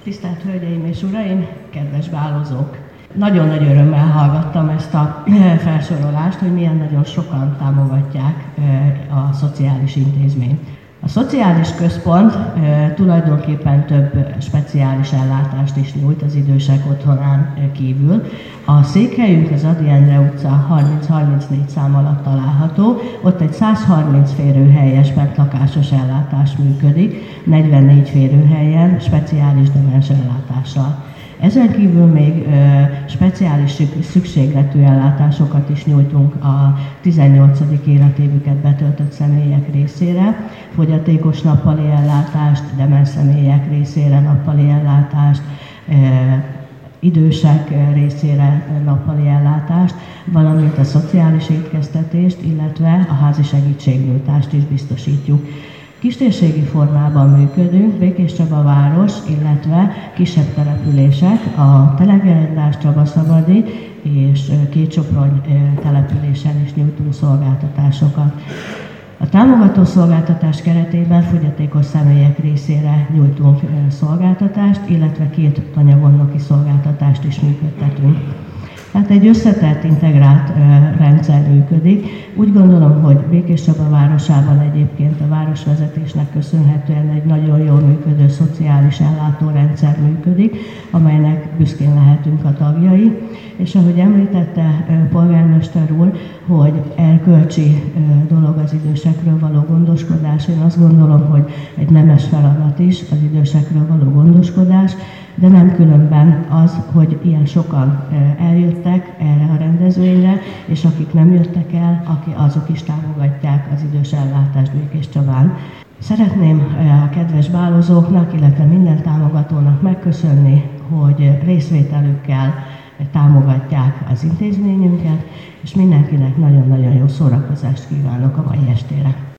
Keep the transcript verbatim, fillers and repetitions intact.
Tisztelt Hölgyeim és Uraim, kedves bálozók! Nagyon nagy örömmel hallgattam ezt a felsorolást, hogy milyen nagyon sokan támogatják a szociális intézményt. A szociális központ tulajdonképpen több speciális ellátást is nyújt az idősek otthonán kívül. A székhelyünk az Ady Endre utca harminc harmincnégy szám alatt található, ott egy száz harminc férőhelyes bentlakásos ellátás működik, negyvennégy férőhelyen speciális demens ellátással. Ezen kívül még ö, speciális szükségletű ellátásokat is nyújtunk a tizennyolcadik életévüket betöltött személyek részére, fogyatékos nappali ellátást, demens személyek részére nappali ellátást, ö, idősek részére nappali ellátást, valamint a szociális étkeztetést, illetve a házi segítségnyújtást is biztosítjuk. Kistérségi formában működünk, Békés Csaba város, illetve kisebb települések, a Telegerendás, Csabaszabadi és Kétsoprony településen is nyújtunk szolgáltatásokat. A támogató szolgáltatás keretében fogyatékos személyek részére nyújtunk szolgáltatást, illetve két tanyagondnoki szolgáltatást is működtetünk. Tehát egy összetett, integrált uh, rendszer működik. Úgy gondolom, hogy Békés Csaba városában egyébként a városvezetésnek köszönhetően egy nagyon jól működő szociális ellátórendszer működik, amelynek büszkén lehetünk a tagjai. És ahogy említette uh, polgármester úr, hogy erkölcsi uh, dolog az idősekről való gondoskodás, én azt gondolom, hogy egy nemes feladat is az idősekről való gondoskodás, de nem különben az, hogy ilyen sokan eljöttek erre a rendezvényre, és akik nem jöttek el, azok is támogatják az idős ellátást Békés Csabán. Szeretném a kedves bálozóknak, illetve minden támogatónak megköszönni, hogy részvételükkel támogatják az intézményünket, és mindenkinek nagyon-nagyon jó szórakozást kívánok a mai estére.